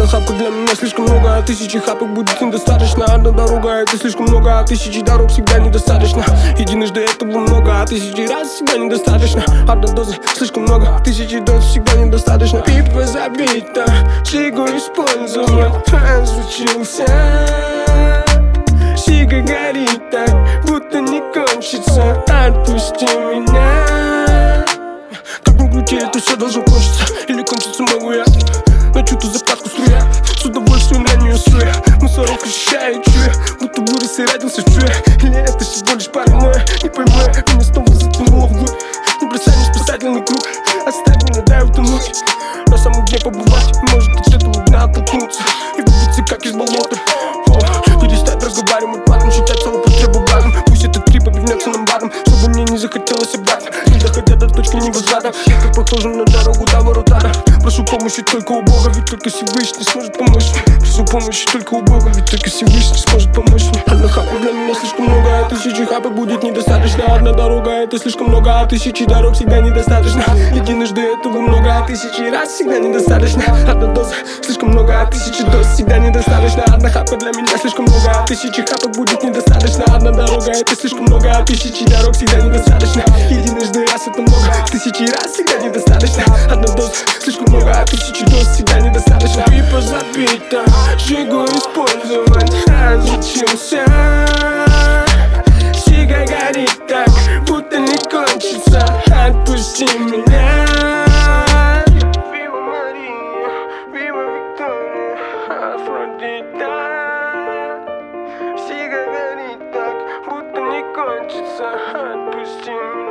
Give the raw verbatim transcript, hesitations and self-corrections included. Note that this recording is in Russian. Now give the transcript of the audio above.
Одна хапка для меня слишком много, а тысячи хапок будет недостаточно. Одна дорога — это слишком много, а тысячи дорог всегда недостаточно. Единожды этого много, а тысячи раз всегда недостаточно. Одна доза слишком много, тысячи доз всегда недостаточно. Пипа забита, шигу использован, разучился. Сига горит так, будто не кончится. Отпусти меня. Как ни крути, это все должно кончиться. Или кончиться могу я. Ночью ту заправку струя, с удовольствием на нее струя. Мусорок ощущаю, чуя, будто вырос и родился в чуя. Или это всего лишь паранойя, не пойму я. Меня снова затянуло вглубь. Не бросай мне спасательный круг, оставь меня, дай утонуть. На самом дне побывать, может от этого дна оттолкнуться и выбиться как из болота. О, перестать разговаривать матом, считать свою потребу благом. Пусть этот трип обернется нам бадом, чтобы мне не захотелось обратно, не доходя до точки невозврата. Это похоже на дорогу до ворот ада. Прошу помощи только у Бога, ведь только Всевышний сможет помочь мне. Прошу помощи только у Бога, ведь только Всевышний сможет помочь мне. Одна хапка для меня слишком много, а тысячи хапок будет недостаточно. Одна дорога — это слишком много, а тысячи дорог всегда недостаточно. Единожды этого много, а тысячи раз всегда недостаточно. Одна доза слишком много, а тысячи доз всегда недостаточно. Одна хапка для меня слишком много, а тысячи хапок будет недостаточно. Одна дорога — это слишком много, а тысячи дорог всегда недостаточно. Единожды раз это много, тысячи раз всегда недостаточно. Одна доза слишком много, а тысячи доз всегда недостаточно. Пипа забита, жигу использовать, разучился. Сига горит так, будто не кончится. Отпусти меня. Вива Мария, Вива Виктория, Афродита. Сига горит так, будто не кончится. Отпусти меня.